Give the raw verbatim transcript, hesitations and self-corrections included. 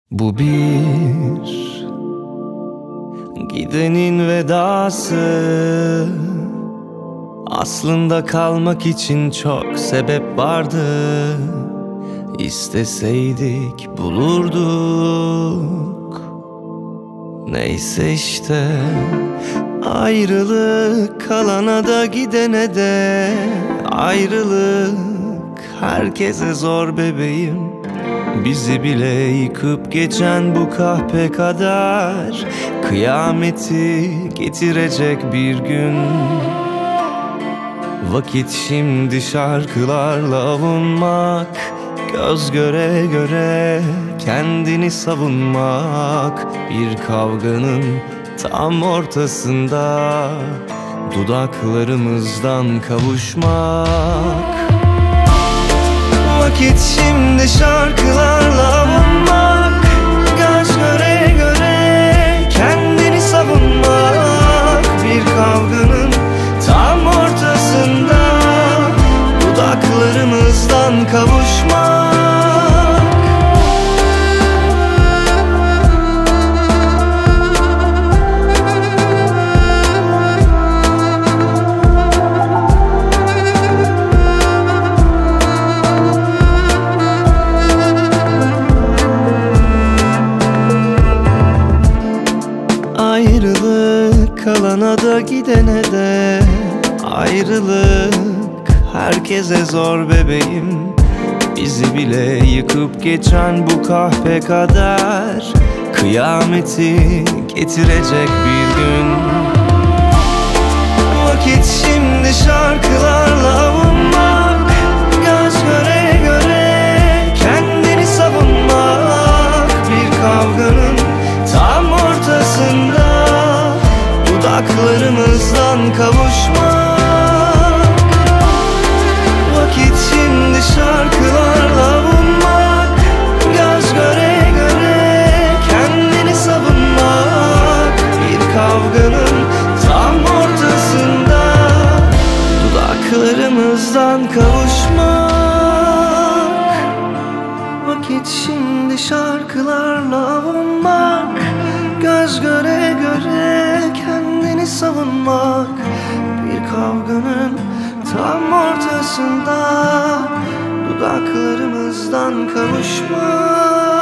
Bu bir gidenin vedası. Aslında kalmak için çok sebep vardı. İsteseydik bulurduk. Neyse işte, ayrılık kalana da gidene de ayrılık. Herkese zor bebeğim, bizi bile yıkıp geçen bu kahpe kadar kıyameti getirecek bir gün. Vakit şimdi şarkılarla avunmak, göz göre göre kendini savunmak. Bir kavganın tam ortasında dudaklarımızdan kavuşmak. Vakit şimdi şarkılarla avunmak, göz göre göre kendini savunmak. Bir kavganın tam ortasında dudaklarımızdan kavuşmak. Ayrılık kalana da gidene de ayrılık. Herkese zor bebeğim, bizi bile yıkıp geçen bu kahpe kadar kıyameti getirecek bir gün. Vakit şimdi şarkılarla avunmak, göz göre göre kendini savunmak. Bir kavganın tam ortasında dudaklarımızdan kavuşmak. Vakit şimdi şarkılarla avunmak, göz göre göre kendini savunmak. Bir kavganın tam ortasında dudaklarımızdan kavuşmak. Vakit şimdi şarkılarla avunmak, göz göre göre kendini savunmak. Bir kavganın tam ortasında dudaklarımızdan kavuşmak.